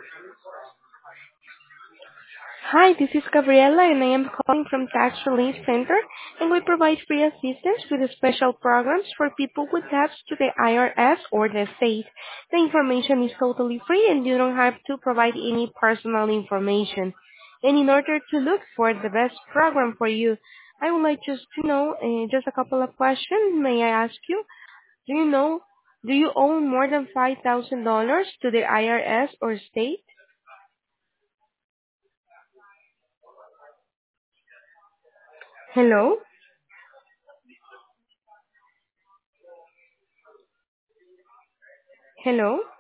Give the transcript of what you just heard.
Hi, this is Gabriela, and I am calling from Tax Relief Center, and we provide free assistance with special programs for people with debts to the IRS or the state. The information is totally free, and you don't have to provide any personal information. And in order to look for the best program for you, I would like just to know just a couple of questions. May I ask you? Do you know, do you owe more than $5,000 to the IRS or state? Hello? Hello?